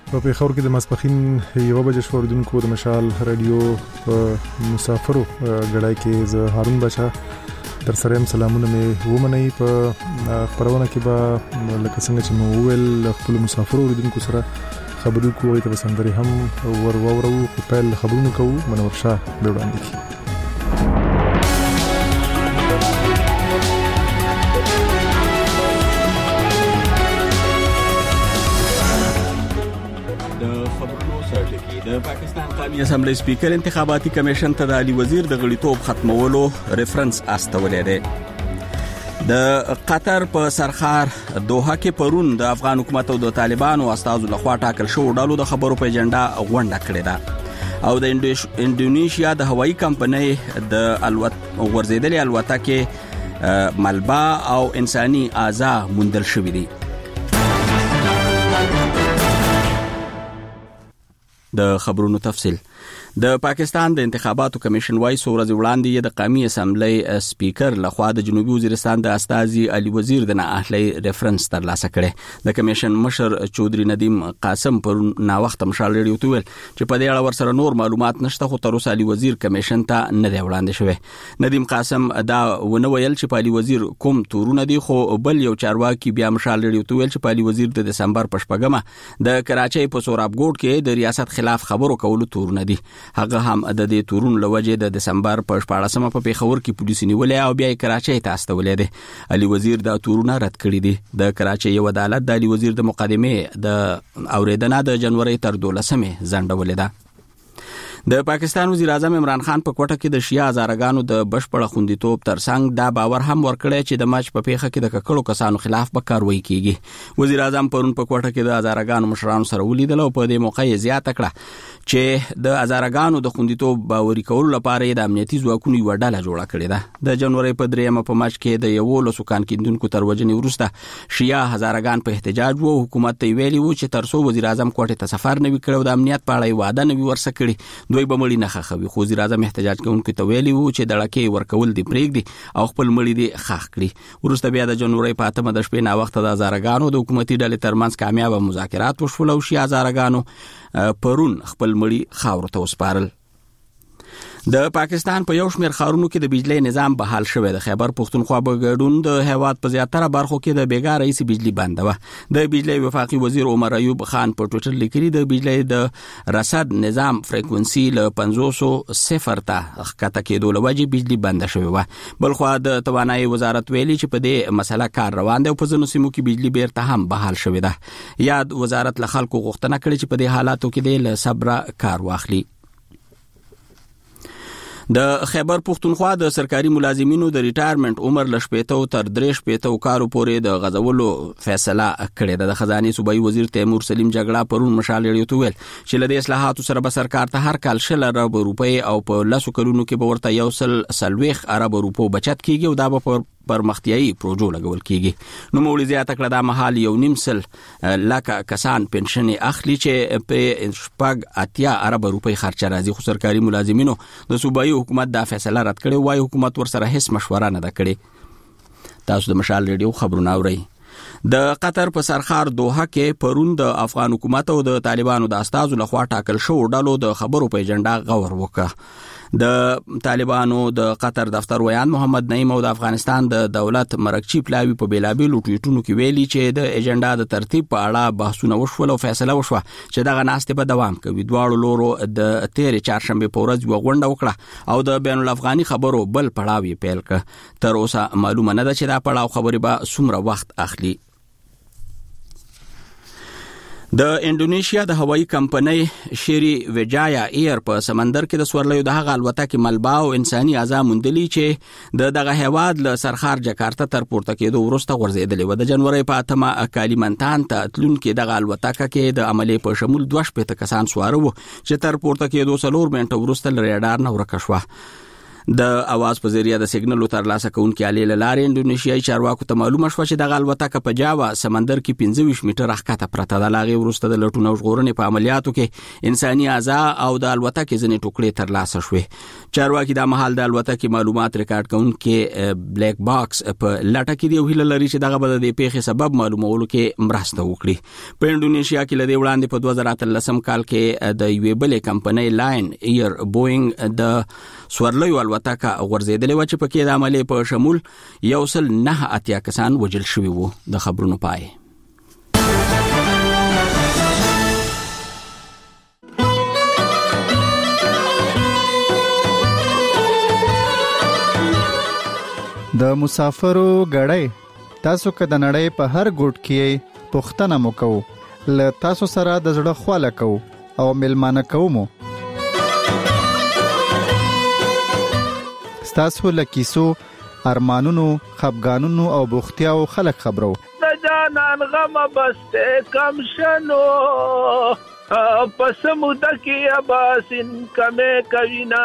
په پیښور کې د ماسپخین 1 بجې شوردونکو د مشال رادیو په مسافرو غړای کې زه هارون بچا در سره سلامونه مې ومنئ په خبرونه کې به لکه څنګه چې مو ویل خپل مسافرو اوریدونکو سره خبرو کوو ته سندري هم ورورو په پیل خبرونه کوو منور شاه به وړاندې کی د پاکستان قومي اسمبلی سپیکر انتخاباتي کمیشن ته د علي وزیر د غړیتوب ختمولو ریفرنس استولې ده. د قطر په سرخار دوحه کې پرون د افغان حکومت او د طالبانو استازو لخوا ټاکل شو ډالو د خبرو په اجنډا غونډه کړې ده او د انډونیشیا د هوایي کمپنۍ د ورزيدلې الوتکې ملبا او انساني اعضاء موندل شوې دي. د خبرونو تفصيل د پاکستان د انتخاباتو کمیشن وايي ورځ وړاندې د قومي اسمبلی سپیکر لخوا د جنوبي وزیرستان د استازي علي وزیر د نااهلي ریفرنس ترلاسه کړي. د کمیشن مشر چودري ندیم قاسم پر نا وخت مشال ریډیو ته ویل چې په دې اړه ورسره نور معلومات نشته خو تر اوسه علي وزیر کمیشن ته نه دی وړاندې شوی. ندیم قاسم دا ونه ویل چې په علي وزیر کوم تورونه دي خو بل یو چارواکي بیا مشال ریډیو ته ویل چې په علي وزیر د دسمبر په شپږمه د کراچۍ په سورابګوټ کې د ریاست خلاف خبرو کولو تورونه دي. هغه هم د دې تورون لوجه د دسمبر په 14مه په پیښور کې پولیس نیولې او بیا کراچۍ ته استولې دي. علي وزیر دا تورونه رد کړی دي. د کراچۍ یو عدالت د علي وزیر د مقدمه د اوریدنه د جنوري تر 12مه ځنډولې ده. د پاکستان وزیر اعظم عمران خان په کوټه کې د شیا هزارګانو د بشپړ خوندیتوب ترڅنګ دا باور هم ورکړی چې د ماچ په پیښه کې د ککړو کسانو خلاف به کاروایی کیږي. وزیر اعظم پرون په کوټه کې د هزارګانو مشرانو سره ولیدل او په دې موقع یې زیاته کړه چې د هزارګانو د خوندیتوب باوري کولو لپاره د امنیتي ځواکونو یو ډله جوړه کړې ده. د جنوري په 3مه په ماچ کې د یو لسکان کیندونکو تر وجنې وروسته شیا هزارګان په احتجاج وو. حکومت ته ویلي وو چې ترڅو وزیر اعظم کوټه ته سفر نه وکړي د امنیت په اړه وعده نه ورسره کړي دوی به مړی نه خخوي. خو وزیر اعظم احتجاج کوونکو ته ویلي وو چې دړکې ورکول دی پرېږدي او خپل مړی دی خخ کړي. ورسته بیا د جنوري په 8مه د شپې نا وخت د هزارګانو د حکومتي ډلې ترمنځ کامیاب مذاکرات وشول او شیا هزارګانو پرون خپل مړی خاور ته وسپارل. د پاکستان په یو شمېر ښارونو کې د بجلی نظام بحال شوی. د خیبر پښتونخوا په ګډون د هیواد په زیاتره برخو کې د بیګا رئیس بجلی بند و. د بجلی وفاقي وزیر عمر ایوب خان په ټویټر لیکلي د بجلی د رصد نظام فریکوئنسي له 500 ته ښکته کېدو له وجې بجلی بند شوی و. بلخوا د توانایي وزارت ویلي چې په دې مسله کار روان دی او په ځینو سیمو کې بجلی بیرته هم بحال شوی ده. یاد وزارت له خلکو غوښتنه کړې چې په دې حالاتو کې د صبر کار واخلي. د خیبر پښتونخوا د سرکاري ملازمینو د ریټایرمنټ عمر له 70 تر 63 کارو پورې د غځولو فیصله کړې ده. د خزانه صوبایي وزیر تیمور سلیم جګړه پرون مشال ریډیو ته ویل چې له دې اصلاحاتو سره به سرکار ته هر کال 100 ارب روپۍ او په 10 کلونو کې به ورته 140 ارب روپۍ بچت کیږي او دا به پرمختیایي پروژو لګول کیږي. نو مولي زیاته کړه دا مهال 1.5 لک کسان پنشن اخلي چې په 80 ارب روپۍ خرچه راځي. خو سرکاري ملازمینو د صوبایي حکومت دا فیصله رد کړې وای. حکومت ورسره هیڅ مشوره نه کړې. تاسو د مشال ریډیو خبرونه اورئ. د قطر په سرخار دوحه کې پرون د افغان حکومت او د طالبانو د استازو لخوا ټاکل شو ډالو د خبرو په اجنډا غور وکړه. د طالبانو د قطر دفتر ویان محمد نعیم او د افغانستان د دولت مرکچی پلاوی په بیلابیلو ټویټونو کې ویلي چې د اجنډا د ترتیب په اړه بحثونه وشول او فیصله وشوه چې دغه ناستې به دوام کوي. دواړو لورو د تیر چهارشنبه په ورځ یو غونډه وکړه او د بین الافغاني خبرو بل پړاو یې پیل کړ. تر اوسه معلومه نه ده چې دا پړاو خبرې به څومره وخت اخلي. د انډونیشیا د هوایي کمپنۍ شری وجایا ایر په سمندر کې د سورلیو د هغه الوتکې ملبا او انساني اعضاء موندلي چې دغه هیواد له سرخار جکارتا تر پورته کېدو وروسته ورزيدلې و. د جنوري په 8مه کالیمنتان ته تلونکې دغه الوتکه کې د عملي په شمول 2 کسان سواره وو چې تر پورته کېدو 4 منټه وروسته ریډار نه ورکه شوه. د اواز په ذریعہ د سیګنالو ترلاسه کوونکي آلې له لارې انډونیشیایي چارواکو ته معلومه شوه چې دغه الوتکه په جاوا سمندر کې 25 میټر ښکته پرته ده. له هغې وروسته د لټون او ژغورنې په عملیاتو کې انساني اعضا او د الوتکې ځینې ټوکړې ترلاسه شوې. چارواکي دا مهال د الوتکې معلومات ریکارډ کوونکي بلیک باکس په لټه کې دی او هیله لري چې دغه به د پیښې سبب معلومولو کې مرسته وکړي. په انډونیشیا کې لدې وړاندې په 2013 کال کې د یوې بلې کمپنۍ لاین ایر بوینګ د سورلیو الوتکه غورځېدلې وه چې پکې د عملې په شمول 109 کسان وژل شوي وو. د خبرونو پای. د مسافرو غړی تاسو که د نړۍ په هر ګوټ کې پوښتنه مو کوو له تاسو سره د زړه خواله کوو او ملمانه کوو مو ستاسو له کیسو ارمانونو خفګانونو او بوختیاو خلک خبرو د جانان غم بسته کم شنو پس موده کې اباسین کمه کوینا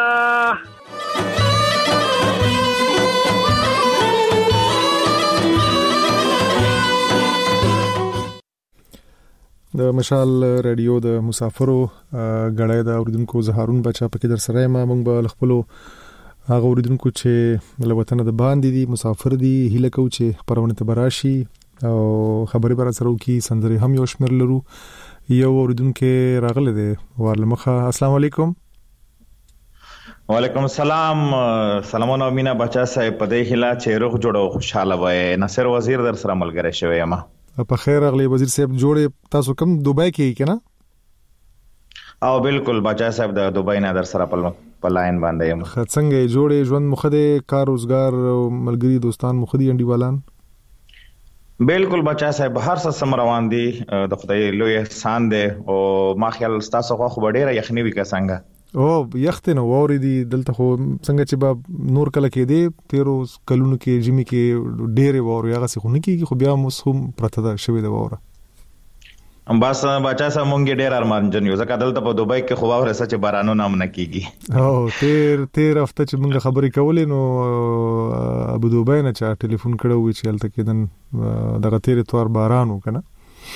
د مشال رادیو د مسافرو غړای د اوریدونکو زهارون بچا پکې در سره ما موږ به خپلو هغه اوریدونکو چې له وطن د باندې دي مسافر دي هیله کو چې پرونه ته براشي او خبرې بر سره وکي سندري هم یو شمیر لرو. یو اوریدونکو راغله دي ورلمخه. السلام علیکم. وعلیکم السلام. سلامونه مینا بچا صاحب په دې هیله چې روغ جوړو خوشاله وای. نصر وزیر در سره ملګری شوی ما. په خیر اغلی وزیر صاحب جوړې تاسو کوم دوبای کې کنه؟ او بالکل بچا صاحب د دوبای نه در سره په لاین باندې یم. څنګه جوړې ژوند مخده کار روزګار ملګری دوستان مخدي انډیوالان؟ بالکل بچا صاحب هر څه سم روان دي د خدای لوی احسان دی او ما خیال تاسو خو ډیره یخنی وی کا څنګه او یخت نو ووري دي دلته خو څنګه چې با نور کله کې دي 13 کلونو کې جمی کې ډېر ووري هغه څه خو نه کیږي خو بیا موسم پرته ده شوی د ووره. ام باس بچا سره مونږ ډېر ارمان جن یو ځکه دلته په دوبای کې خو ووره سچ بارانو نام نه کیږي. او تیر هفته چې مونږ خبرې کولې نو ابو دوبای نه چا ټلیفون کړو چې هلته کې دن دغه تیر توار بارانو کنه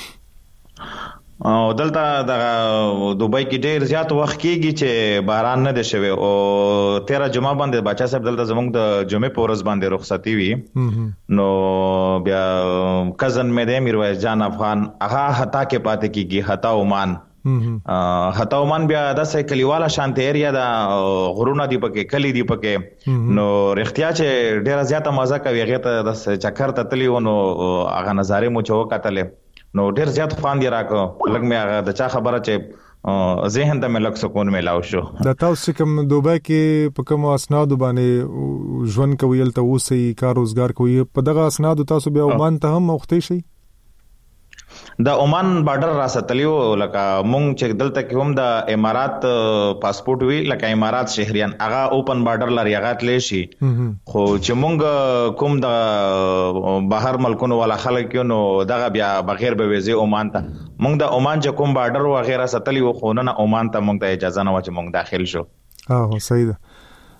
او دلته د دوبای کې ډېر زیات وخت کېږي چې باران نه دی شوی او 13 جمعه باندې بچا صاحب دلته زموږ د جمعې په ورځ باندې رخصتي وي نو بیا کزن مې د میرویس جان افغان هغه هتا کې پاتې کېږي هتا عمان هتا عمان بیا د کلیواله شانت ایریا د غرونه دی پکې کلی دی پکې نو رښتیا چې ډېر زیاته مزه کوي هغه ته د چکر ته تلی ونو هغه نظارې مو چوکا تله نو ډېر زیات خوان دی راکو لګ مې هغه د چا خبره چې ذهن ته مې لګ سکون ملاو شو. د تاسو کوم دوبای کې په کوم اسناد باندې ژوند کوي ته اوسې کار روزګار کوي په دغه اسناد تاسو بیا عمان ته هم وختي شي؟ د عمان بارډر را ستلیو لکه مونږ چې دلته کې هم د امارات پاسپورت وی لکه امارات شهريان هغه اوپن بارډر لري هغه تللی شي خو چې مونږ کوم د بهر ملکونو والا خلک نو دغه بیا بغیر به ویزه عمان ته مونږ د عمان چې کوم بارډر و غیره ستلیو خو نه عمان ته مونږ ته اجازه نه و چې مونږ داخل شو. صحیح ده.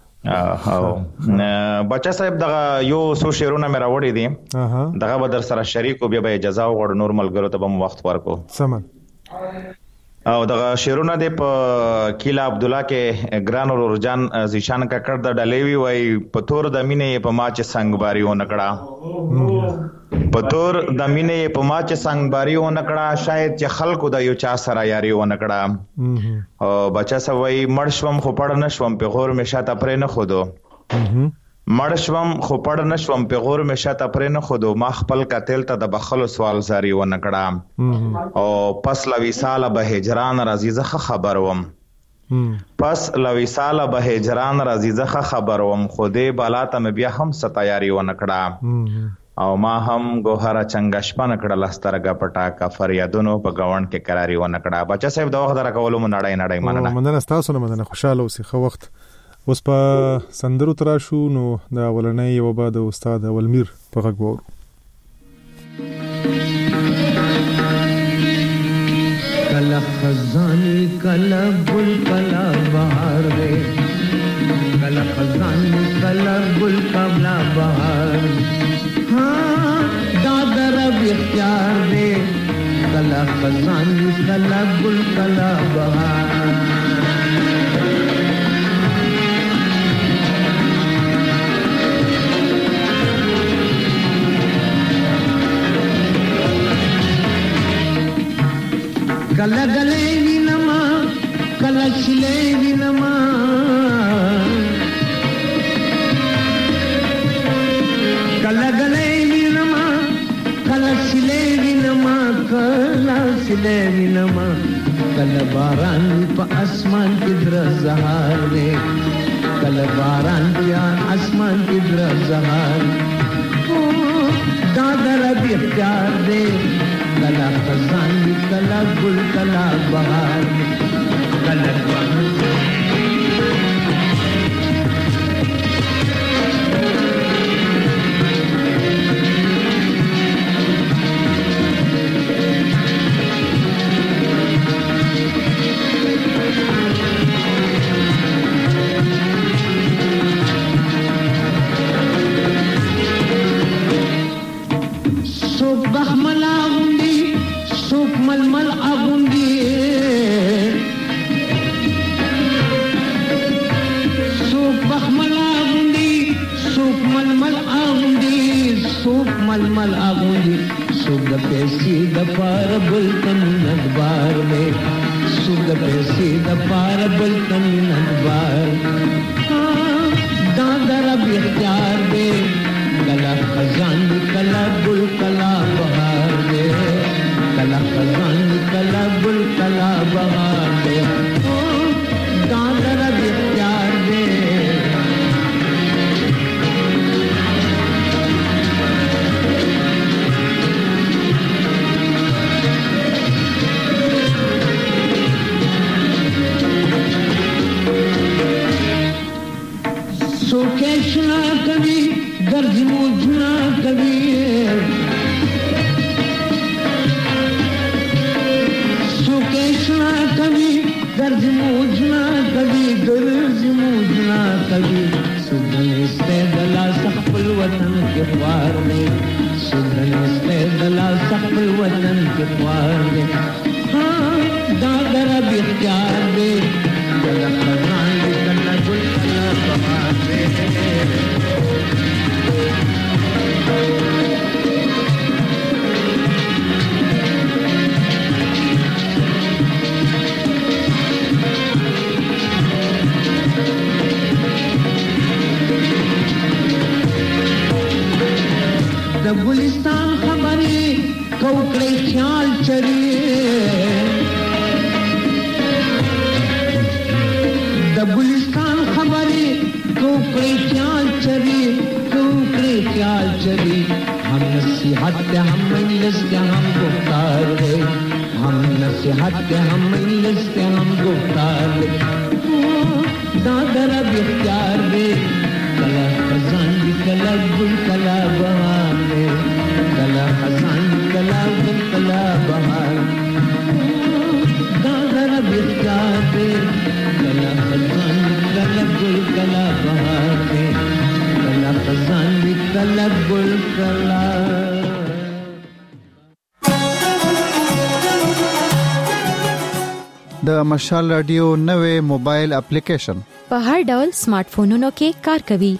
بچا صاحب دغه یو سو شیرونه مې راوړی دي دغه به در سره شریک او بیا به اجازه وغوړ نور ملګرو ته به وخت ورکو سمن او دغه شیرونه د په کیلا عبد الله کې ګران ورجان زیشان ککړ د ډلېوي وای پتور د مینې په ماچ څنګه باریو نکړه پتور د مینې په ماچ څنګه باریو نکړه شاید چې خلکو د یو چا سره یاري و نکړه او بچا سوي مړشوم خو پړ نشوم په غور مې شاته پرې نه خودو مړشوم خو پړ نشوم په غور مې شاته پرې نه خودو ما خپل قاتل ته د بخلو سوال زاري و نکړه او پس لوي ساله به هجران رازیزه خبروم پس لوي ساله به هجران رازیزه خبروم خوده بالا ته بیا هم ستایاري و نکړه او ما هم ګوهره چنګ شپه نکړه لسترګه پټا کا فریادونو په گاوند کې قراری و نکړه. بچا صاحب دا وخت راکولو نړۍ مننه تاسو نه مننه خوشاله اوسئ خو وخت اوس په سندرو ترا شو نو د اولنۍ یو بعد استاد اولمیر په غږ وور کلا خزان کلا گل کلا بهار دے کلا خزان कला गुल कमला बहार हाँ दादर अब इख्तियार दे कला खजानी कला गुल कला बहार कला गले विनमा कला शिले विनमा कला गले विनमा कला शिले विनमा कला शिले विनमा कला बारान पे आसमान की दरज़हार दे कला बारान पे आसमान की दरज़हार दादर अब इख्तियार दे कला खजानी कला गुल कला बहार कला मलमल आगुंदी सुग पेसी दपार बुलतन नदबार में सुग पेसी दपार बुलतन नदबार दादर अब इख्तियार दे कला खजानी कला गुल कला बहार दे कला खजानी कला गुल कला बहार दे दादर अब इख्तियार दे सोकेशना कभी गर्ज मुझना कभी सोकेशना कभी गर्ज मुझना कभी गर्ज मुझना कभी सुगन इस्तेदला सखल वतन के पार में सुगन इस्तेदला सखल वतन के पार में हाँ दादर अब इख्तियार दे कला खजानी कला गुल कला बहार द गुलिस्तान खबरी कौकड़े ख्याल चरिए द गुलिस्तान खबरी कौकड़े ख्याल चरी कौकड़े ख्याल चरी हम नसीहत हम मजलिस के हम गुफ्तार दे हम नसीहत के हम मजलिस के हम गुफ्तार दे दादर अब इख्तियार दे कला खजानी कला गुल कला बहार दे कला खजानी कला गुल कला बहार दादर अब इख्तियार दे कला खजानी कला गुल कला बहार दे कला खजानी कला गुल कला د مشال رادیو نوې موبایل اپلیکیشن په هر ډول سمارټ فونونو کې کار کوي.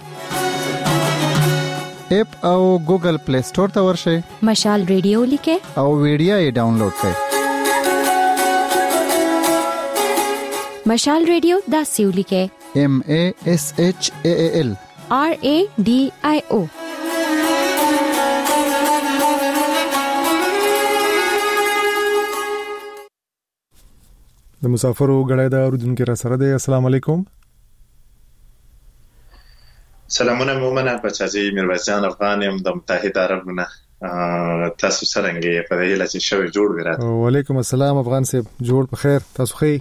اپ او ګوګل پلی سٹور ته ورشئ. مشال ریډیو لیکه او ویډیو یې ډاونلوډ کړئ. مشال ریډیو دا سیو لیکه MASHAAL RADIO. د مسافرو غړای دا اوردونکو را سره دی. السلام علیکم. سلامونه مومنه بچازي میرویس جان افغان يم د متحده عربونه تاسو څنګه په دې لچ شوي جوړ وراته. وعلیکم السلام افغان صاحب جوړ په خیر تاسو خې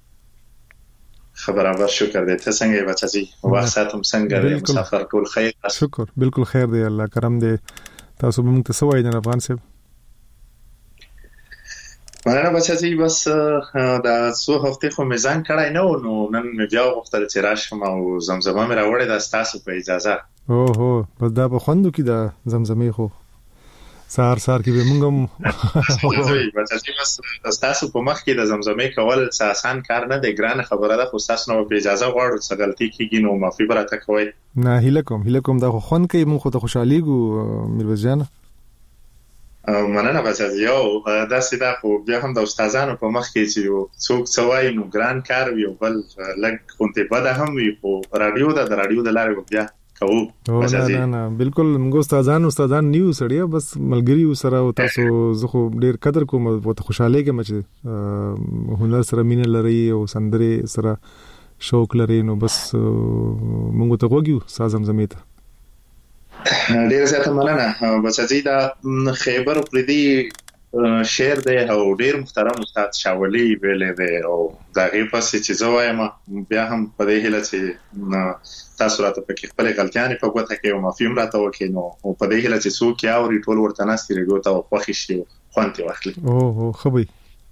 خبر اول شکر دې ته څنګه بچازي واساتم څنګه مسافر ټول خیر شکر بالکل خیر دی الله کرم دی. تاسو به موږ ته سوای جناب افغان صاحب. مننه بچی بس دا څو هفته خو میزان کړای نه و نو نن مې بیا وختل چې راشم او زمزمه مې راوړې د تاسو په اجازه. اوه بس دا په خوندو کې دا زمزمې خو سار کې به مونږ هم بچی بس تاسو په مخ کې د زمزمې کول آسان کار نه دی، ګران خبره ده، خو تاسو نو په اجازه غواړو چې غلطي کیږي نو معافي براته کوئ. نه هیله کوم دا خو خوند کوي، مونږ خو ته خوشاليږو میرویس جان. مننه بچی یو دا سیده خو بیا هم د استادانو په مخ کې چې څوک څوای نو ګران کار وي او بل لګ خونته بده هم وي، خو رادیو د لارې بیا کوو. نه بالکل موږ استادان نیو سړیا، بس ملګری سره او تاسو زه خو ډیر قدر کوم او ته خوشاله کوم چې هنر سره مینه لري او سندره سره شوق لري، نو بس موږ ته وګیو سازم زمیته. ډیر زیاته مننه بچی دا خیبر پردي شعر دی او ډیر محترم استاد شاولی ویلې دی او دا غي پسې چې زه وایم بیا هم په دې هیله چې تاسو راته پکې خپل غلطیانې په ګوته کې او معافي هم راته وکړي، نو په دې هیله چې څوک یې اوري ټول ورته ناستي ریډیو ته خوښ شي خوند یې واخلي. اوه خبري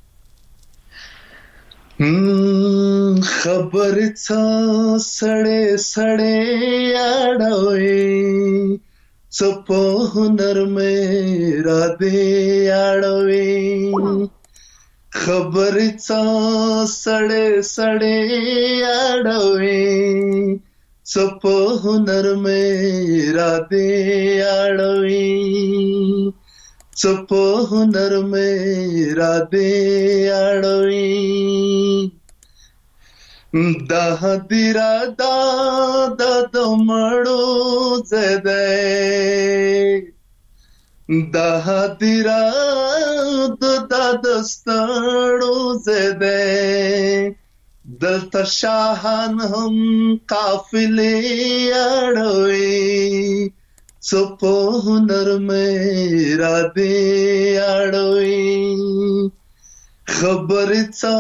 خبر څه سړې اړوي څه په هنر مې را دې اړوي، خبر څه سړې اړوي څه په هنر مې را دې اړوي، څه په هنر مې را دې اړوي. دا دیرا دا د مړو زده دا دیرا د ستړو زده دلته شاهان هم قافلې اړوي څه په هنر مې را دې اړوي، خبر څه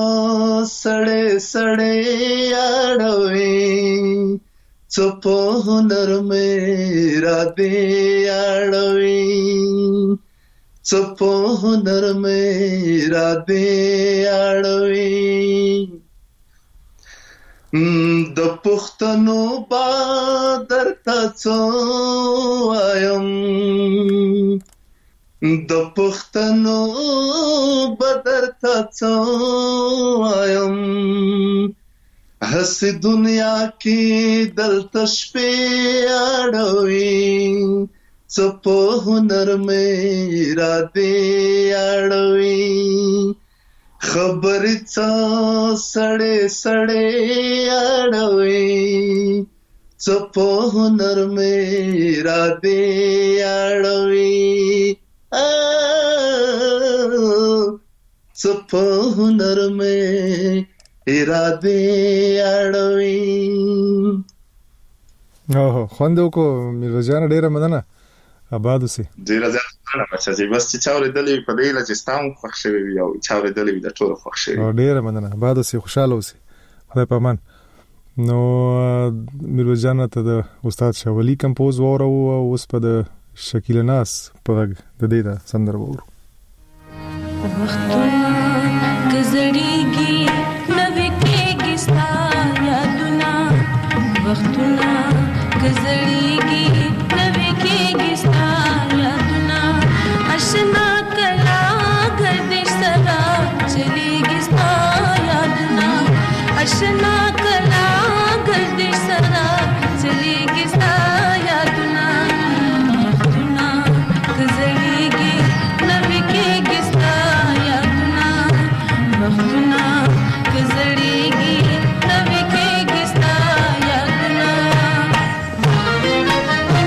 سړې اړوي څه په هنر مې را دې اړوي، څه په هنر مې را دې اړوي. د پښتنو با درته څه وایم، د پښتنو بدر ته څه وایم، هسې دنیا کې دلته شپې اړوي څه په هنر مې را دې اړوي، خبرې څه سړې اړوي څه په هنر مې را دې اړوي، څه په هنر مې اراده اړوي. اوه خوندو کو میرویس جان ډیره مننه، آباد اوسې. ډیره زیاته مننه بچی، بس چې چاورې دلې په دې لږ ستاسو خوښ شوی او چاورې دلې د ټولو خوښ شوی. ډیره مننه، آباد اوسې، خوشاله اوسې، خدای په امان. نو میرویس جان ته د استاد شاولی کمپوز وره او اوس په د شکیل ناس په غږ د دې دا سندره وورو. وختونه گزړیږي نوې کېږي ستا یادونه، وختونه گزړیږي نوې کېږي ستا یادونه، آشنا کلا گردش سره چلیږي ستا یادونه، آشنا کلا گردش سره چلیږي ستا یادونه، وختونه گزړیږي نوې کېږي ستا یادونه، وختونه گزړیږي نوې کېږي ستا یادونه.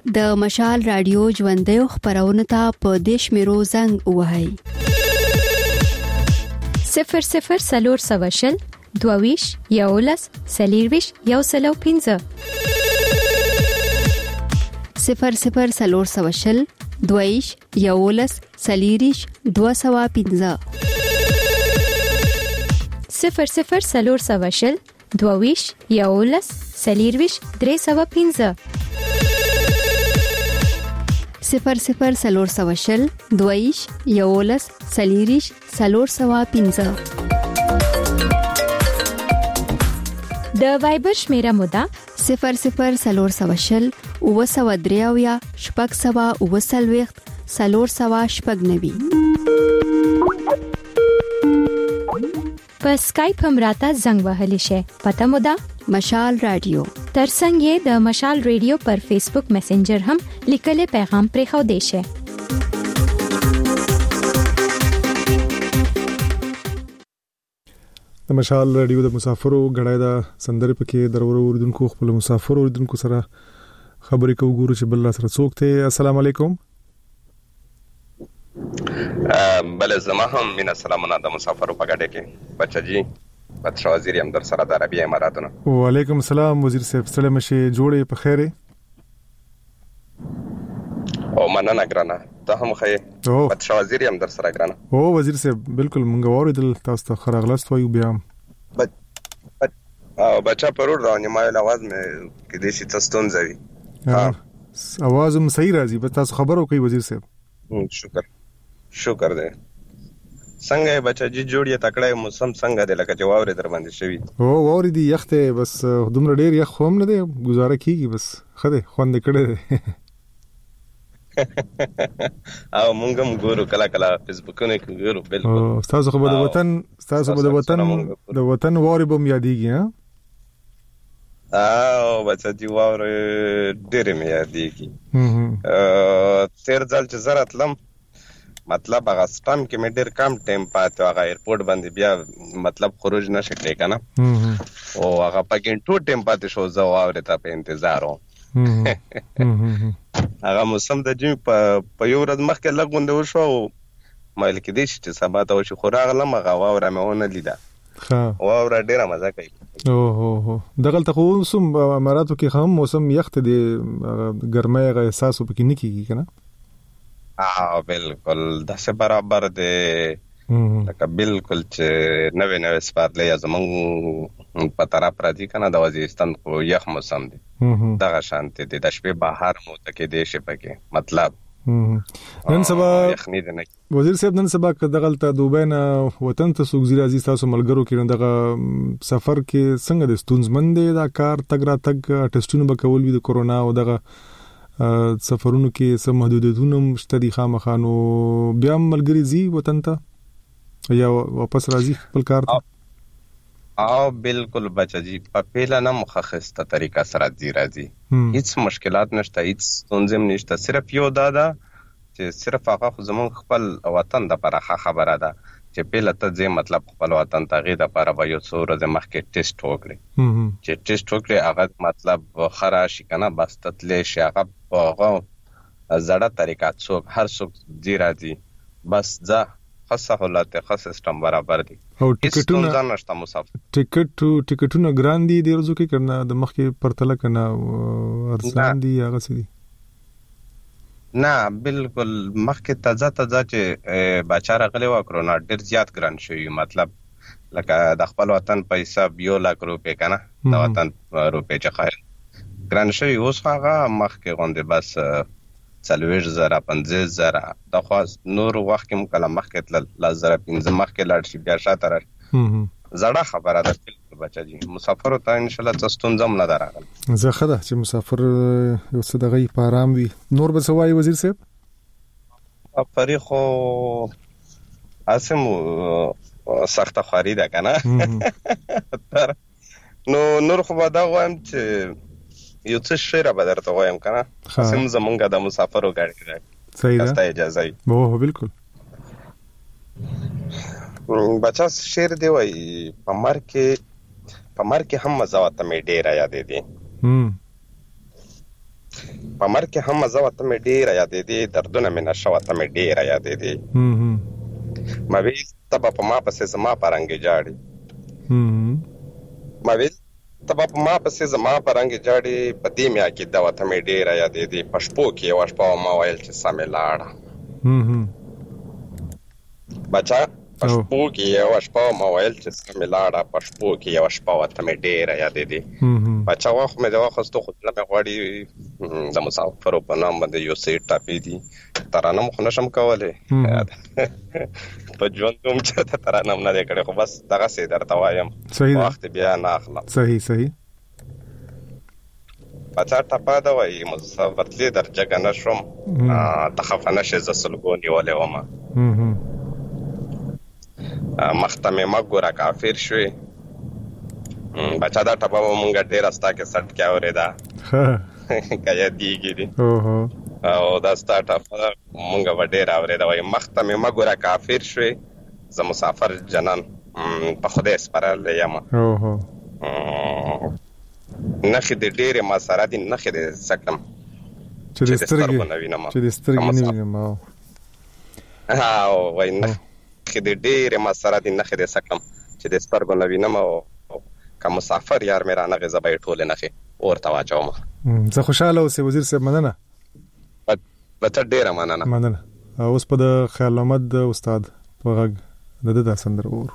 د مشال رادیو ژوندۍ خبرونه ته په دیش میرو زنګ وهاي 00 22 یولس سلیرویش یو سلو 15 00 22 یولس سلیریش 215 00 22 یولس سلیرویش 315 00 22 یولس سلیریش 315 د وایبر شمیره مودا 00 اوسودریاویا شپږ سوا اوسلويخت سلور سوا شپږ نوي په اسکایپ هم راته زنګ وهلی شي پته مودا مشال رادیو ترڅنګ د مشال رادیو پر فیسبوک میسنجر هم لیکلي پیغام پرې خو دی شي د مشال رادیو د مسافرو غړای دا سندره پکې درور اوردونکو خپل مسافرو اوردونکو سره خبرې کوو ګورو چې بل سره څوک ته السلام علیکم بل زما هم من سلامونه د مسافرو په غړې کې بچجی بادشاہ وزیر هم در سره د عربی اماراتونو وعلیکم السلام وزیر صاحب سلام شي جوړې په خیره او مننه ګرانه ته هم خیر بادشاہ وزیر هم در سره ګرانه او وزیر صاحب بالکل مونږ اوریدل تاسو ته خراغلاست وایو بیا بچا پرور دا نیمایل आवाज مې کې دې شي تاسو زوي आवाज هم صحیح راځي بس تاسو خبرو کوي وزیر صاحب شکر دې څنګه بچا جی جوړی تکړه موسم څنګه دې لکه جواب در باندې شوی او ووري دي یخته بس دومره ډیر یخ هم نه دی گزاره کیږي بس خده خوند کړه او مونږ هم ګورو کله کله فیسبوکونه کې ګورو بالکل تاسو خو د وطن ووري بم یادېږي ها او بچا دی وور ډېر مې یادېږي تیر ځل چې زرات لم مطلب هغه سټام کې مې ډېر کم ټایم پاتې هغه ایرپورټ باندې بیا مطلب خروج نشه کړی کنه او هغه پکې ټو ټایم پاتې شو زه واورې ته په انتظار وم هغه موسم د جیم په یو ورځ مخکې لګوندې وشو مایل کې دې چې سبا ته وشي خو راغلم هغه واوره مې ونه لیده واوره ډېره مزه کوي او دغلته خو سم اماراتو کې هم موسم یخت دی ګرمۍ غا احساس وکړي نه کیږي کنه بالکل داسې برابر دی لکه بالکل چې نوې سپارلې زمونږ په طرف راځي کنه د وزیرستان خو یخ موسم دی دغه شانتي دی د شپې بهر مو ته کې دی شپه مطلب نن سبا وزیر صاحب نن سبا دغلته دوبۍ نه وطن ته سوګ عزیز تاسو ملګرو کې دغه سفر کې څنګه د ستونزمن دی دا کار تګ را تګ ټیسټونه بکول وي د کورونا او دغه سفرونو کې سم محدودیتونه شته دي خامخانو بیا ملګری زی وطن ته یا واپس راځي خپل کار ته او بالکل بچجی په پیله نه مخخسته طریقه سره راځي هیڅ مشکلات نشته هیڅ ستونزې نشته صرف یو دا چې صرف هغه زموږ خپل وطن د پرخه خبره ده چې پیله ته ځي مطلب خپل وطن ته غي د پاره به یو څو ورځې مخکې ټیسټ وکړي چې ټیسټ وکړي هغه مطلب خراشي کنه بس تتلې شي هغه زړه طریقه څوک هر څوک دی راځي بس ځه خاصه حالت خاص سیستم برابر دي او ټیکټونه نشته مسافر ټیکټونه ګران دي د ورځو کې کنه د مخ کې پرتله کنه ارزان دي هغه سړي نه بالکل مخ کې تازه چې بچاره غلې وکړو نه ډیر زیات ګران شوی مطلب لکه د خپل وطن پیسې 1 لک روپے کنه د وطن روپے چې خیر ګران شوی اوس هغه مخ کې غونډه بس 40,000 د خاص نور وخت کې مکلم مخ کې 15,000 مخ کې لاړ شي بیا شاته راځي زړه خبره ده بچی مسافر ته ان شاء الله تاسو زم نه دراغل زه خدا چې مسافر یو څه دغه په آرام وي نور به سوای وزیر صاحب افریخو اسم سخت خاري ده کنه نو نور خو به دا وایم چې یو څه شعر به درته وایم کنه اسم زمونږ د مسافرو غاړي ده صحیح ده اجازه ای اوه بالکل بچا شعر دی وای په مر کې هم مزه واته مې ډیر یاد دي په مرګ کې هم مزه وته مې ډېره یادېدې، دردونه مې نشه وته مې ډېره یادېدې. ما ویل ته به په ما پسې زما په رنګ جاړې، ما ویل ته به په ما پسې زما په رنګ جاړې، په دې میا کې ده وته مې ډېره یادېدې. په شپو کې یوه شپه ما ویل چې سمې لاړه بچا، په شپو کې یوه شپه ما ویل چې سمې لاړه، په شپو کې یوه شپه وته مې ډېره یادېدې. بچا وخت مې د واخیستو خو زړه مې غواړي د مسافرو په نام باندې یو څه ټاپې دي، ترانه خو نشم کولی په ژوند کې هم چېرته ترانه هم نه دی کړی، خو بس دغسې درته وایم وخت بیا نه اخلم. صحیح صحیح بچا ټپه ده وایي مسافر تلې در جګه نه شوم، ته خفه نه شې زه سلګو نیولې ومه، مخته مې مه ګوره کافر شوې. بچا دا ټپه به مونږ ډېره ستا کې سټ کې اورېده که یادېږي دي، او دا ستا ټپه مونږ به ډېره اورېده وایي مخته مې مه ګوره کافر شوې، زه مسافر جنان په خدای سپارلی یمه، نښې دې ډېرې ما سره دي، نښې دې څه کړم چې د سترګې نه وینم، وایي نښې دې ډېرې ما سره دي، نښې دې څه کړم چې د سترګو نه وینم، او که مسافر یار مې رانغې زه به یې ټولې نښې اورته واچوم. زه خوشحاله اوسې وزیر صاحب، مننه. بچه ډېره مننه. اوس په د خیال محمد استاد په غږ د ده دا سندره وورو.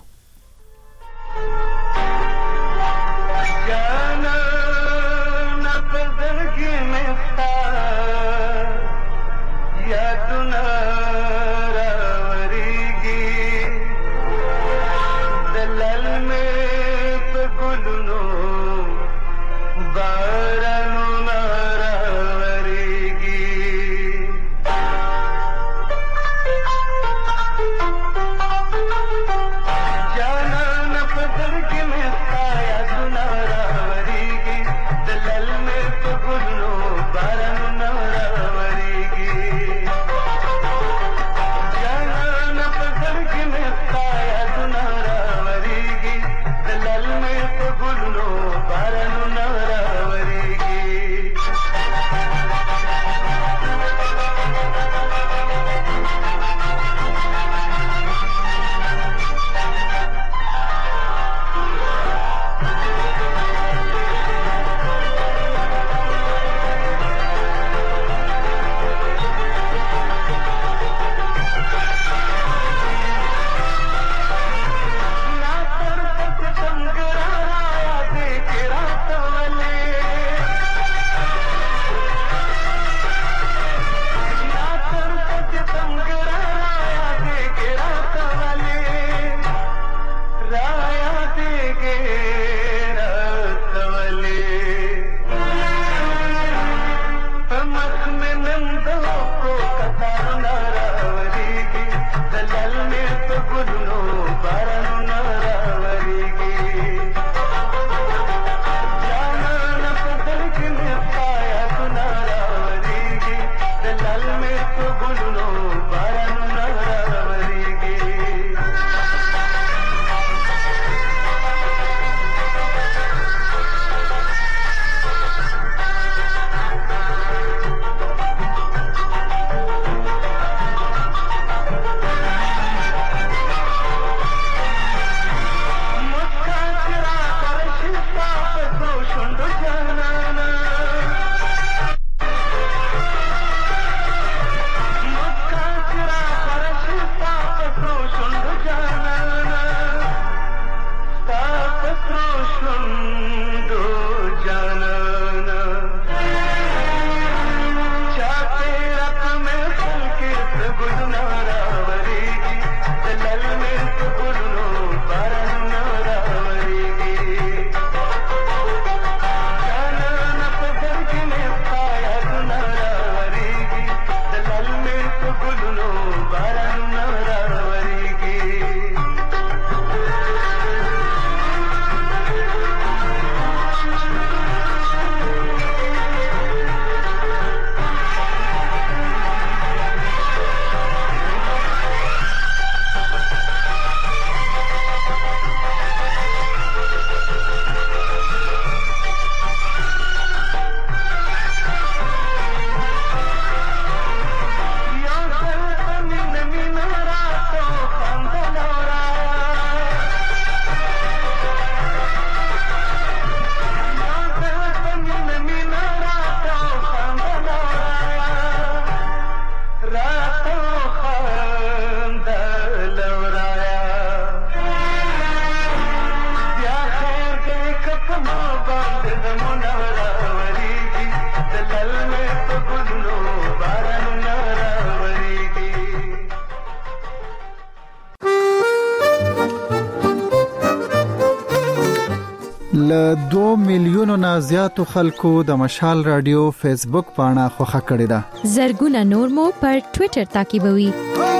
ل 2 میلیونو نه زیاتو خلکو د مشال رادیو فیسبوک پاڼه خوښه کړې ده. زرګونه نور مو پر ټوئیټر تعقیبوي.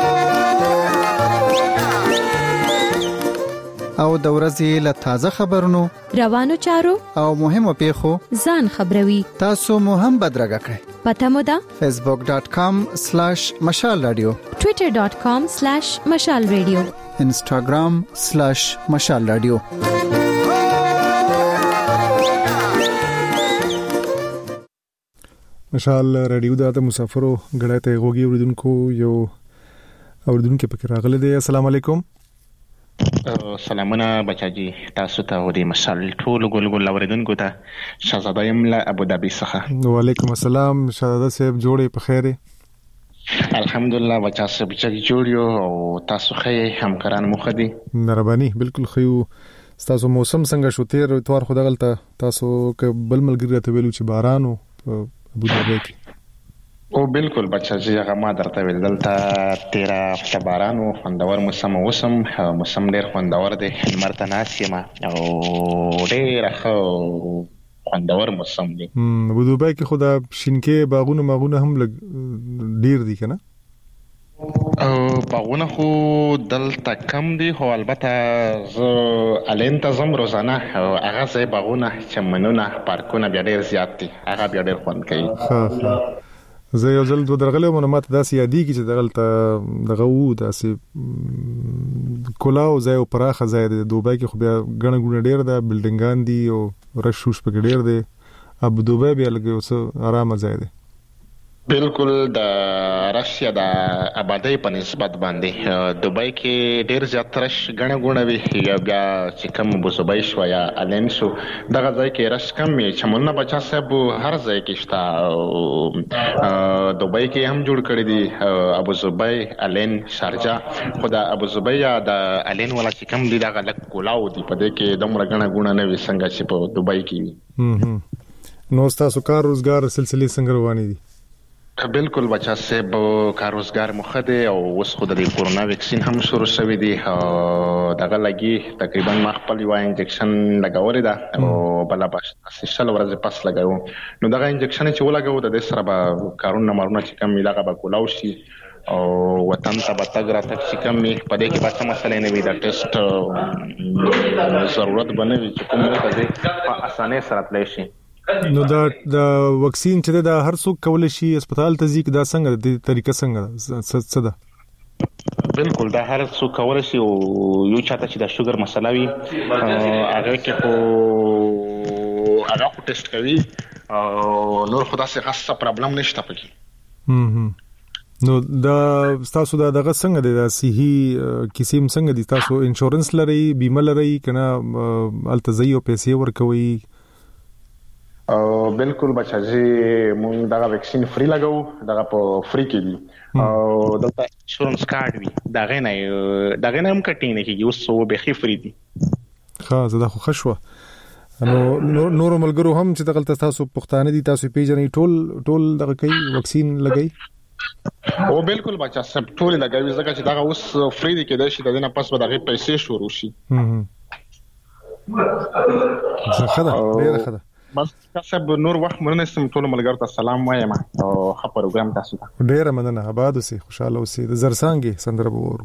او د ورځې له تازه خبرونو، روانو چارو او مهمو پیښو ځان خبروي. تاسو مو هم بدرګه کړئ. پته مو ده facebook.com/مشال رادیو، twitter.com/مشال رادیو، instagram/مشال رادیو. مشال رادیو د مسافرو غړای ته غوږی اوریدونکو یو اوریدونکو پکې راغله دی. السلام علیکم. سلامونه بچاجي، تاسو ته ودی مشال ټول ګل اوریدونکو ته شهزاده یم له ابوظبي څخه. وعلیکم السلام شهزاده صاحب، جوړې په خیره؟ الحمدلله بچا صاحب چې جوړ یو او تاسو خې همکاران مو خدي. مهرباني، بالکل خيو. تاسو موسم څنګه شو تیر اتوار خو دغلته تاسو ک بل ملګری ته ویلو چې باران او ابوظبي کې؟ او بالکل بچاجي هغه ما درته ویل دلته 13 هفته باران او خوندور موسم ډیر خوندور دی. مرته ناسیمه او ډیر خوندور موسم دی. ابوظبي کې خدا شینکې باغونه هم ډیر دي کنه؟ او باغونه خو دلته کم دي، خو البته زه الین ته زم روزانه هغه ځای باغونه چمنونه پارکونه بیا ډیر زیات دي، هغه بیا ډیر خوند کوي. زه یو ځل دوه درغله مونږه داسې یادې کی چې دغلته دغه وو داسې کولاو ځای او پراخه ځای دی. دوبۍ کې خو بیا غڼه ګونه ډیر ده، بلډینګان دي او رشوش پکې ډیر دی. ابوظبي بیا لګي اوس آرام ځای دی. بالکل د رشیا د آبادی په نسبت باندې دوبۍ کې ډیر زیات رش غڼه ګونه وي. یا بیا چې کوم ابوظبي شو یا الین شو دغه ځای کې رش کم وي. چمنونه بچا صاحب هر ځای کې شته. دوبۍ کې هم جوړ کړی دي ابوظبي، الین، شارجه. خو د ابوظبي یا د الین ولا چې کوم دي دغه لک کولاو دي، په دې کې دومره غڼه ګونه نه وي څنګه چې په دوبۍ کې وي. نو تاسو کار روزګار سلسله څنګه روانې دي؟ بالکل بچا صاحب کار روزګار مخه دی او اوس خو د کورونا ویکسین هم شروع شوی دی. دغه لګي تقریبا ما خپل یو انجکشن لګولې ده او بل به 6 ورځې پس لګاو. نو دغه انجکشن چې ولګاو د سره به کارونه مارونه چې کم لګا به کولاو شي او وطن ته به تګ را تک چې کم په دې کې به څه مسله نه وي. د ټیسټ ضرورت بنوي چې کوم ته په اسانه سره تللی شي. نو دا وکسین چې دا هر څوک کولای شي هسپتال ته ځي، دا څنګه د طریقه څنګه څه ده؟ بالکل دا هر څوک کولای شي. او یو چاته چې د شوګر مسله وي هغه کې خو هغه ټیسټ کوي او نور خدا سي خاصه پرابلم نشته پکې. نو دا تاسو دغه څنګه دی؟ دا صحي کیسې څنګه دي؟ تاسو انشورنس لري، بیمه لري کنه؟ التزئی او پیسې ورکوي؟ بالکل بچاجي مونږ دغه ویکسین فری لګاو، دغه په فری کې دي او دلته انشورنس کارت وي دغه نه هم کټینګ نه کیږي، اوس به خې فری دي. ښه زه خو خشوه. نو ملګرو هم چې دغه تاسو پښتانه دي، تاسو پیژنې ټول دغه کوي ویکسین لګي؟ او بالکل بچا سب ټول لګوي ځکه چې دغه اوس فری دي، کې د شي دغه نه پس به دغه پیسې شروع شي. ښه ده بس تاسو نور وخت مونږ سم ټول ملګرو ته سلام وایم او ښه پروګرام تاسو ته. ډیره مننه، آباد اوسئ، خوشاله اوسئ. د زرسانګي سندره وورو.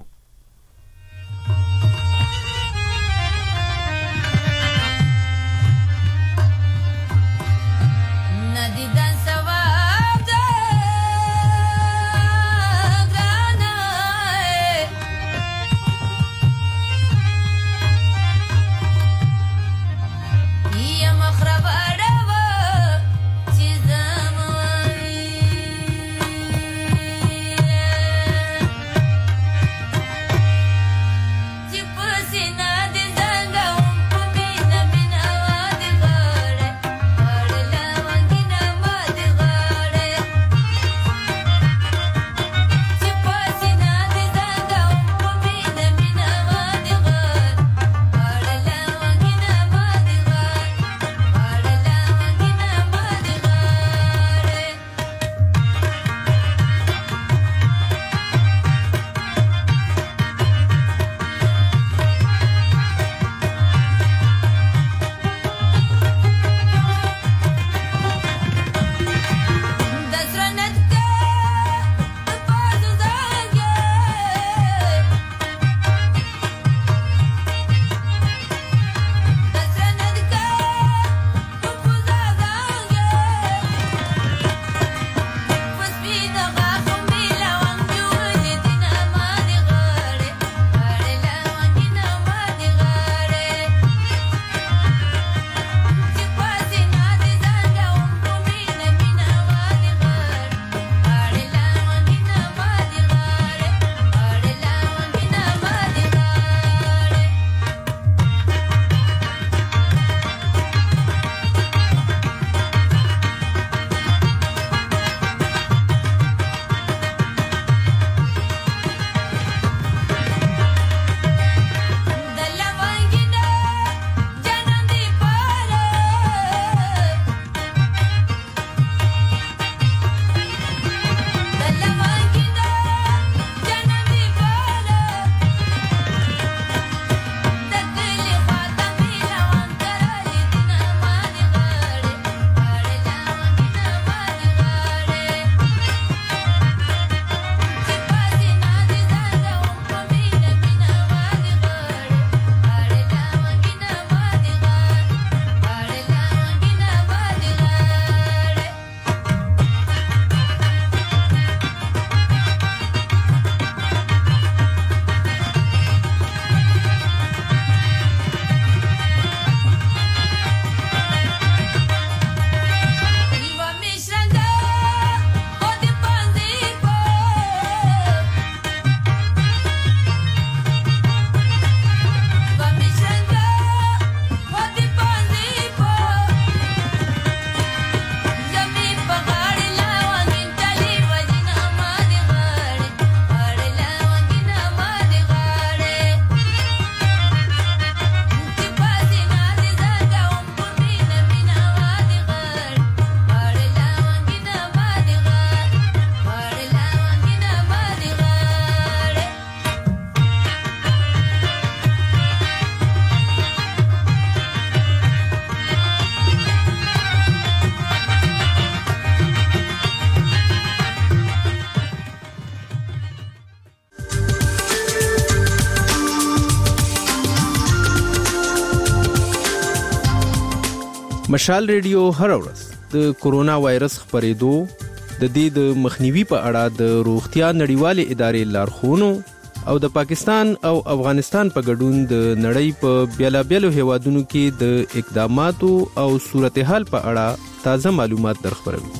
مشال ریډیو هر ورځ د کورونا وایرس خپرېدو د دې د مخنیوي په اړه د روغتیا نړیوالې ادارې لارښوونو او د پاکستان او افغانستان په ګډون د نړۍ په بیلابیلو هیوادونو کې د اقداماتو او صورتحال په اړه تازه معلومات درخبروي.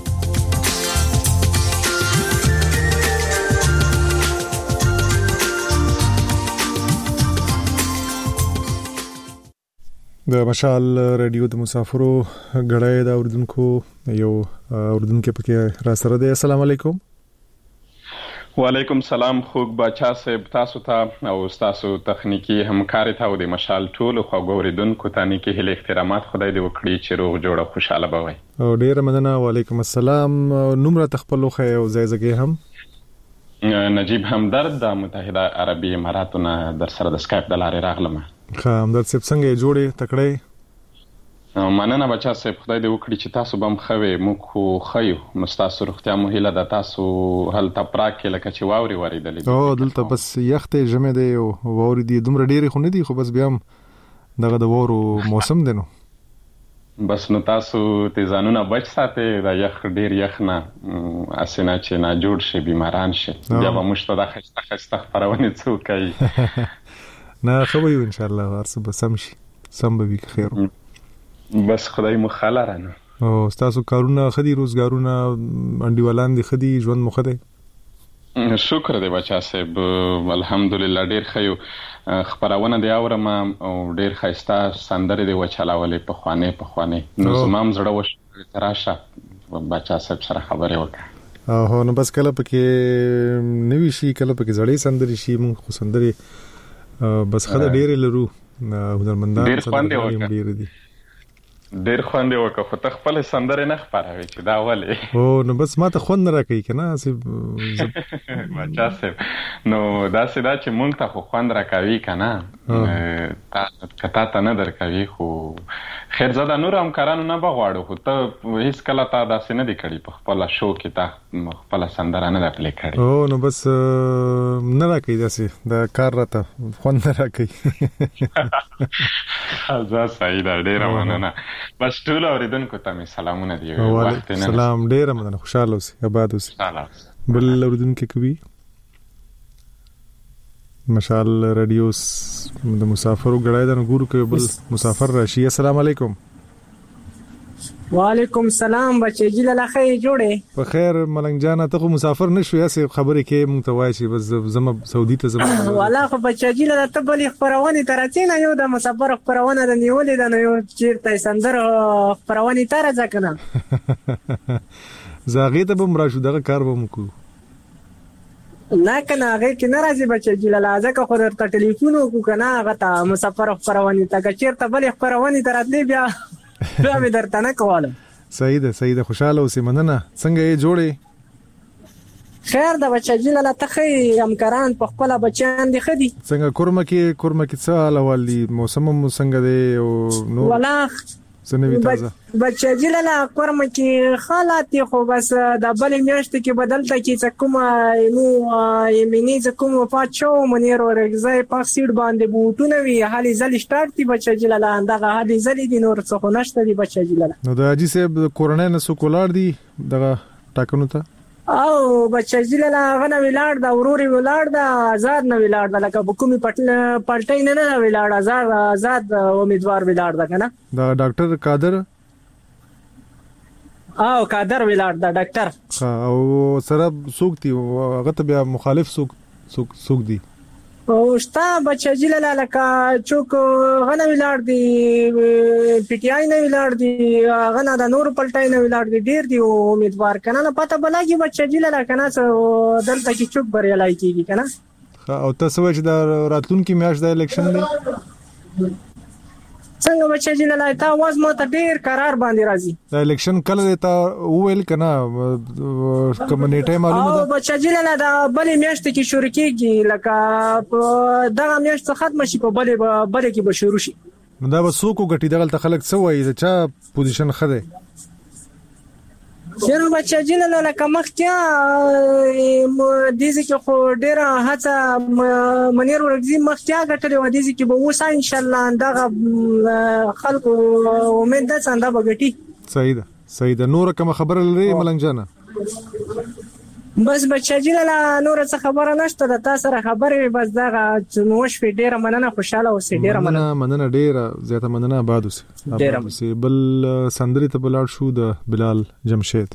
د مشال رادیو د مسافرو غړای د اوردونکو یو اوردونکو پکې را سره دی. السلام علیکم. وعلیکم سلام. خوږ بچا صاحب تاسو ته او تاسو تخنیکی همکاري ته د مشال ټول خو غوریدونکو ته نیکی هله احترامات خدای دې وکړي چې روغ جوړه خوشاله بوي. او ډیر مننه. وعلیکم السلام. نمبر تخپلو خو یو ځایزګي هم نجیب همدرد د متحده عربی اماراتونو در سره د اسکایپ د لارې راغلم. همدرد صاحب څنګه جوړې تکړه؟ مننه بچا صاحب خدای دې وکړي چې تاسو بم خوي موږ خو خيو مستاسو روغتیا مو هله د تاسو هل تپرا کې لکه چې واوري وریدلې. او دلته بس یخته جمع دی او واوري دي دومره ډېری خو نه دي خو بس بیا هم دغه د وورو موسم دی نو بس نو تاسو ته ځانونه بچ ساتي دا یخ ډېر یخ نه اسنه چې نه جوړ شي بیماران شي بیا به مشته د خسته خبرونه څوکي نه خو به ان شاء الله ورسه به سم شي سم به خیر. بس خدای مو خلارانه. او تاسو کارونه خدي روزګارونه انډیوالان دي خدي ژوند مو خدي. شکر دې بچا صاحب الحمدلله ډیر خيو خبرونه دی اورم او ډیر خيستا سندره دی وچلاولې په خوانه نو زمام زړه وش تراشه بچا صاحب سره خبره وکړه. هو نو بس کله پکې نوې شي کله پکې زړې سندري شي مون خو سندري بس خدای ډیر لرو هنرمندان سندري ډیر دي ډیر خوند وکړه خو ته خپل سندره نه خبروي چې دا ولې. او نو بس ما ته خوند راکې کنه بچا صاحب نو دا سدا چې مونږ ته خو خوند راکوي کنه کته ته نه درکوي خو خیر زده نور همکارانو نه بغواړو خو ته هیڅ کله تا داسې نه دی کړی په خپل شو کې تا خپل سندره نه پلی کړی. او نو بس نه راکې داسې دا کار راته خوند راکې. ازا سعیده ډیر مننه. بس ټول اوریدونکو ته می سلامونه دی. وعلیکم السلام. ډیر مننه. خوشاله اوسئ آباد اوسئ. بل اوریدونکو کوي مشال رادیو د مسافرو غړای د نګورو کې بل مسافر راشي. السلام علیکم. وعلیکم السلام. بچی جی له خیر جوړه په خیر ملنګ جان ته خو مسافر نشو یا څه خبرې کې مونږ ته وایي چې بس زم سعودي ته زم والا خو بچی جی له ته بلی خبرونه ترڅین یو د مسافر خبرونه د نیولې د نو چیرته سندر خبرونه تر ځکنه زاغې ته بم راشو دغه کار به مکو نه کنه هغه کې ناراضي بچی جی له ځکه خو درته ټلیفون وکړو کنه هغه ته مسافر خبرونه ته چیرته بلی خبرونه تراتلې بیا مې درته نه کوله. صحیح ده خوشاله اوسې مننه. څنګه یې جوړې؟ خیر ده بچا جی لاله ته همکاران په خپل بچیان دي خدي. څنګه کورمه کې څه حال والی موسم مو څنګه دی او نو ولا سنوي تازه بچا جی لاله کورمه کې حالات خو بس د بل میاشت کې بدلته کې کومه نو یمنی کوم پاتشو منیر ورغځي په سیډ باندې بوټونه وی حالي زل سٹارټ دی بچا جی لاله دغه حالي زل دي نور څه نشته دی بچا جی لاله. نو د اجي صاحب کورونه نه سکولار دي دغه ټاکنو ته او بچا جی لاله غنه ویلاړ دا وروري ویلاړ دا آزاد نه ویلاړ دا لکه بکومي پټای نه ویلاړ آزاد امیدوار ویلاړ دا کنه دا ډاکټر قادر او قادر ویلاړ دا ډاکټر او سره سوق دي هغه ته بیا مخالف سوق دي او شتا بچا جی لاله لکه چوک غنه ویلاړ دی پی ټی آی نه ویلاړ دی غنه د نور پلټای نه ویلاړ دی ډیر دی امیدوار کنه نه پته بلاږي بچا جی لاله کنه دلته کې چوک بریالای کیږي کنه. او تاسو چې د راتلونکي میاشت د الیکشن دی څنګه بچا جی لاله تا واز مو ته ډیر قرار باندې راځي د الیکشن کله تا وویل کنه کمیټه معلومه ده او بچا جی لاله دا بلې میاشت کې شروع کیږي لکه دا میاشت ختم شي په بلې کې به شروع شي. نو دا وسوکو غټي دغه خلک څه وایي چې چا پوزیشن خده یره بچا جن لکه مخکیا دیزه کې خو ډیره هڅه منیر ورګزي مخکیا غټلې و دیزه کې به وسه ان شاء الله دغه خلکو امید ده څنګه بغټي. صحیح ده. نور کوم خبر لري ملنګ جان؟ بس بچا جن لا نور څه خبره نشته د تاسو سره خبره بس دغه نوښ په ډیره مننه خوشاله اوسې ډیره مننه ډیره زیاته مننه آباد اوسې. بل سندري ته بلال شو د بلال جمشید.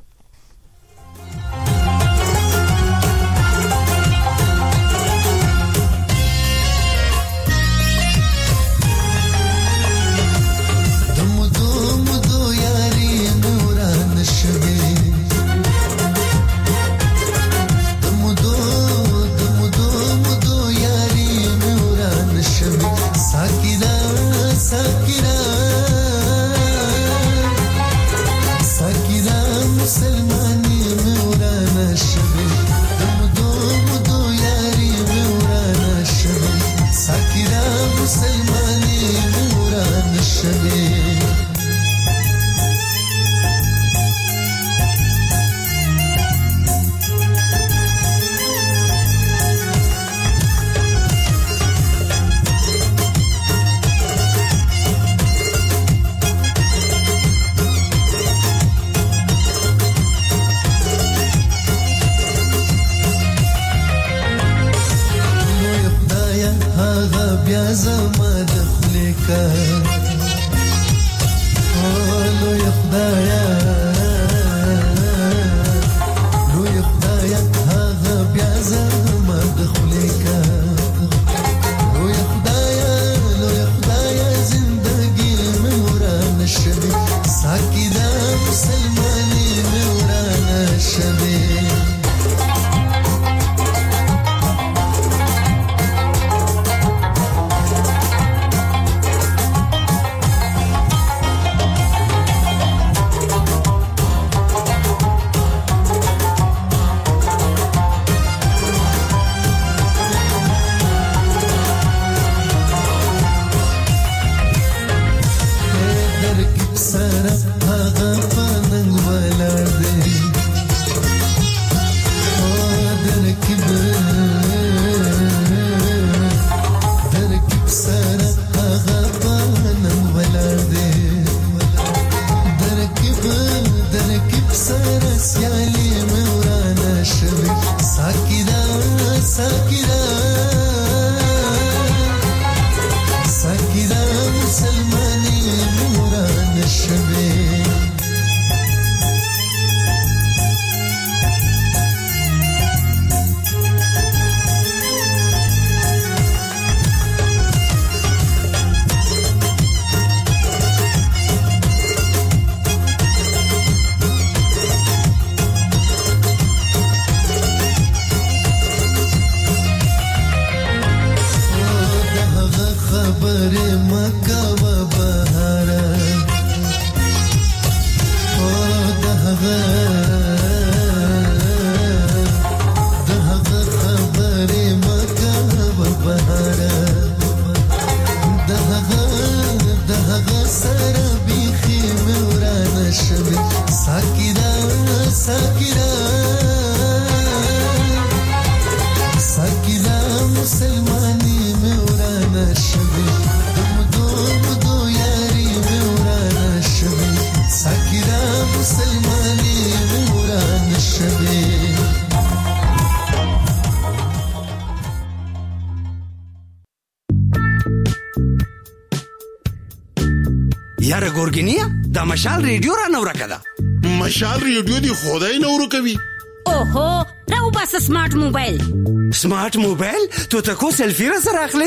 یاره ګورګینیا دا مشال ریډیو را نو راکړه. مشال ریډیو دی خدای نو کوي. اوهو راو بس سمارټ موبایل. سمارټ موبایل ته تاسو سلفي را سره اخلي؟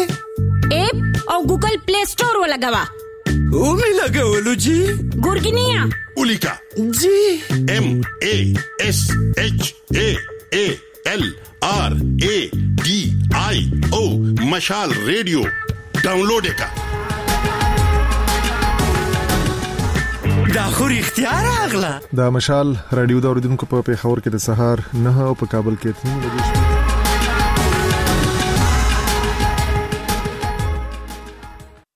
اپ او ګوګل پلی سٹور ولګوا. او می لګولو جی. ګورګینیا ولیکا جی M A S H A A L R A D I O مشال ریډیو ډاونلوډ کا. دا خو اختیار اغلا. دا مشال رادیو دا اوریدونکو په پیښور کې د سهار 9 او په کابل کې 3 بجې شو.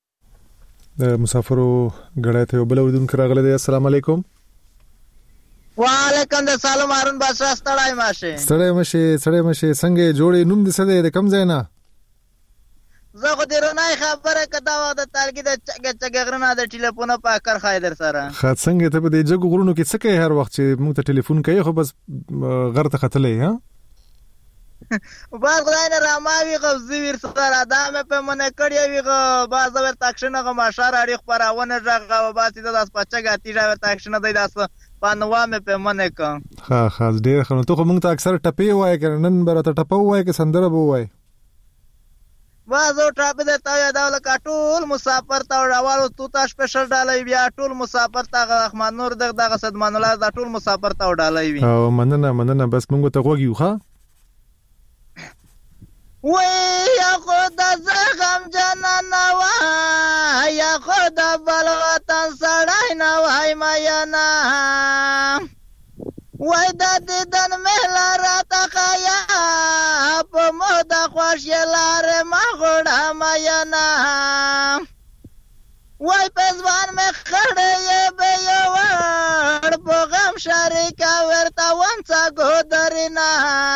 د مسافرو غړای ته بل اوریدونکو راغله. السلام علیکم. وعلیکم السلام هارون بادشاہ ستړی مشه څنګه جوړې نوم دې څه دی د کم ځای نه زه خو دې رونای خبره کدا و د تارګي د چګ غرنا د ټلیفون په کار خایدر سره خاط څنګه ته په دې جګ غرونو کې څه کوي هر وخت چې موږ ته ټلیفون کوي خو بس غر ته خطلې ها باز غواړي نه راماوي غوځي ور سره ادمه په منه کړی وي غو باز ور تاکشنه غو ماشار اړي خبرونه ژغه و باسي د داس پچګاتی ژاور تاکشنه دی داس پانوامه په منه کوم ها خاص ډیر خنو ته موږ ته اکثر ټپي وای کنن برته ټپو وای که سندره بو وای بازو ټاپ دې تا یاد ول کټول مسافر تا وړاوالو تو تا سپیشل ډالای بیا ټول مسافر تا رحمان نور دغه صدمان الله دا ټول مسافر تا وډالای وی او مننه بس موږ ته غوږیو ښا وای یا خدا زغم جنان وای یا خدا بلوتن سړای نه وای ما نه وای د ددن مهلا را تخیا په مودا خوش لار ما غړا ما نه وای پزوان مې خړې به یو په غم شریک ورتا ونڅ ګودرینا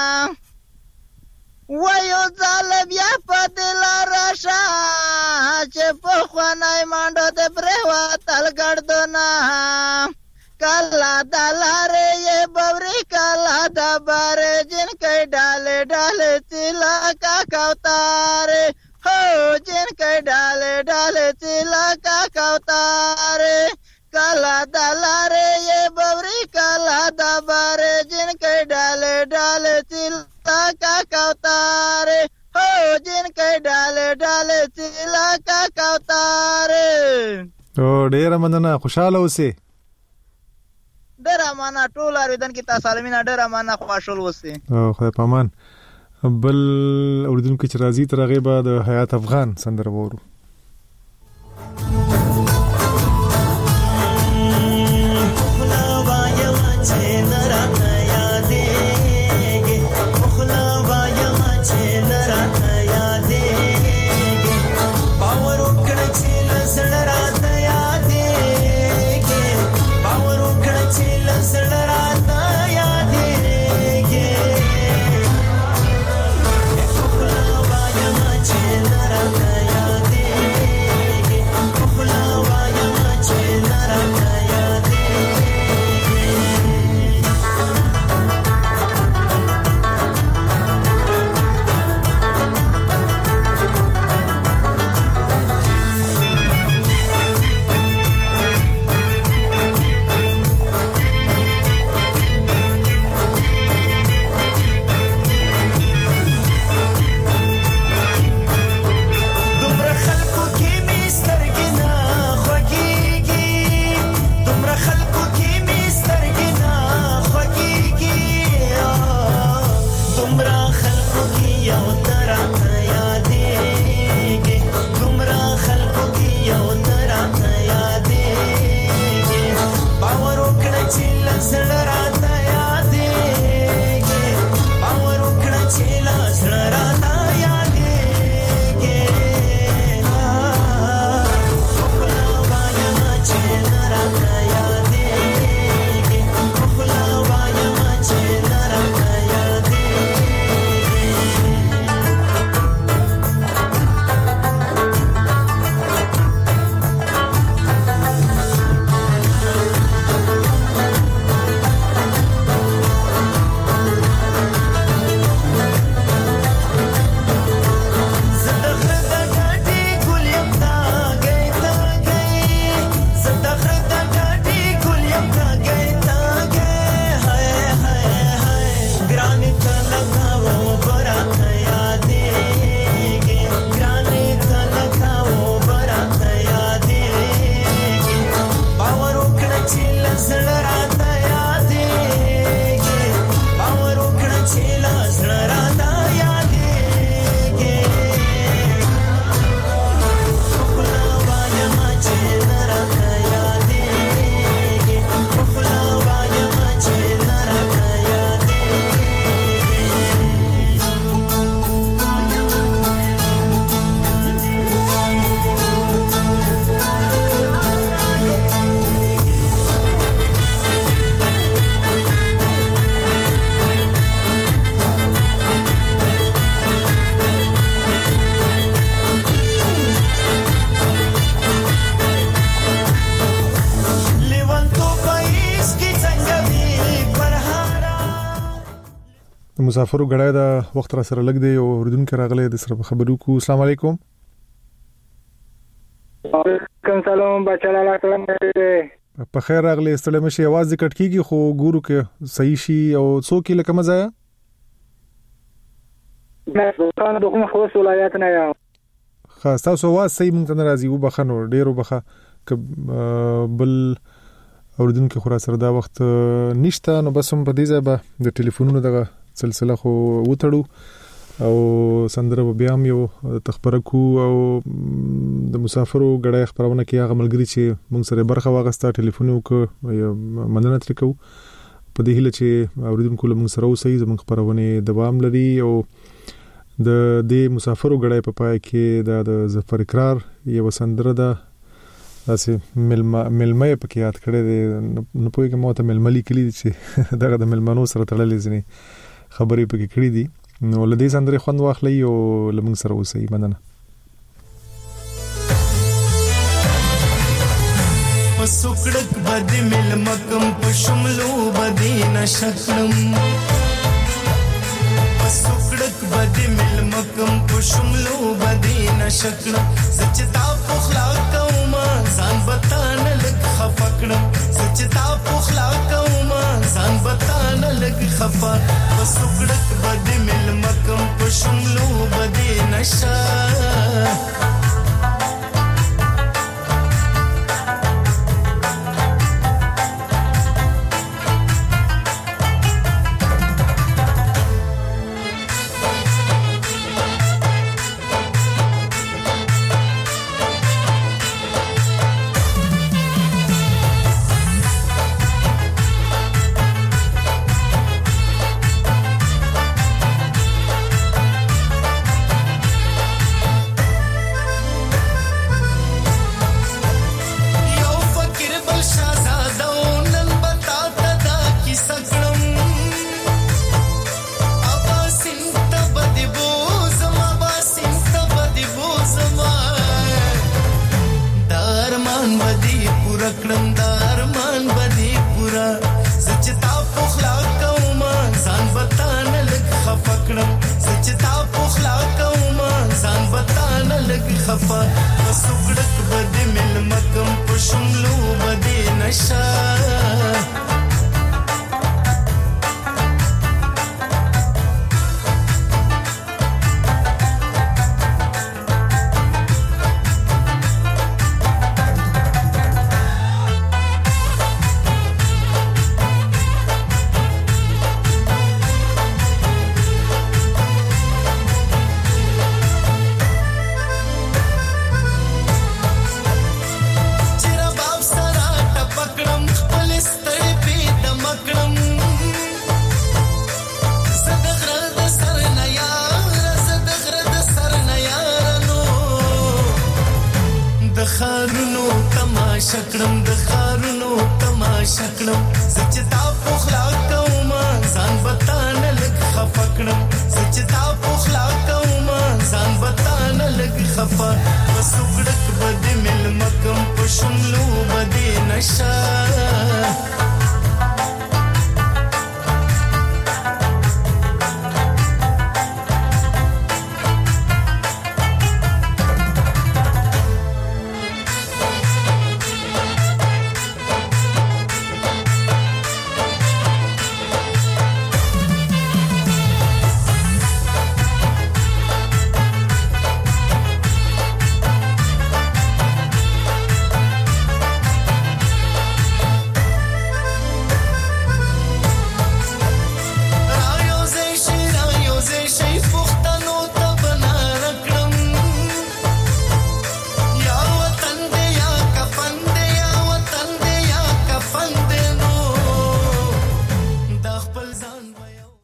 وایو ځل بیا په دل راشه چې په خوانای مانډو د پروا تل ګردونه کلا دلاره یې بوري کلا د بار جن کې ډاله تلا کا کوتاره هو جن کې ډاله تلا کا کوتاره کلا دلاره یې بوري کلا د بار جن کې ډاله تلا کا کوتاره هو جن کې ډاله تلا کا کوتاره او ډیر مننه خوشاله اوسئ ډیر امانه ټول اریدن کې تاسو سالمینه ډیر امانه خوشحال اوسئ او خدای پامان بل اوریدونکو چې راځي تر هغه بعد حیات افغان سندره وورو Yeah. مسافرو غړای دا وخت را سره لګ دی او اردوونکو راغله د سره خبرو کو. السلام علیکم. وعلیکم سلام بچاله سلام په خیر راغله. ستړي مشي आवाज کټ کیږي خو ګورو کې صحیح شي او څوک لکه مزایا نه دوه خو ولایت نه یا خاص تاسو आवाज صحیح مونږ ته راځي و بخنو ډیرو بخه بل اردوونکو خورا سره دا وخت نشته نو بس هم په دې ځای به د ټلیفونونو دغه سلسله خو وټړو او سندره بیا هم یو تخبره کو او د مسافرو غړای خبرونه کې هغه ملګری چې موږ سره برخه واغسته ټلیفون وکړو مننه تر کو په دې هله چې اوریدونکو موږ سره اوسئ زموږ خبرونه دوام لري او د دې مسافرو غړای په پای کې د ظفر اقرار یو سندره ده تاسې ملمه پکې یاد کړی دی نه پوهېږم ما ته ململي کلی دي چې دغه د ملمنو سره تړلې ځینې خبرې پکې کړي دي نو له دې سندرې خوند واخلئ او له موږ سره اوسئ. مننه. په سوکړک باندې ملمکم په شملو باندې نشکم په سوکړک باندې ملمکم په شملو باندې نشکم سچتا پخلا کوما ځان بتان لګ خفکړم سچتا پخلا کوما ځان بتان لګ خفا په سوکړک باندې ملمکم په شملو باندې نشا خفا سوکړک بد مل مکم په شملو بد نشا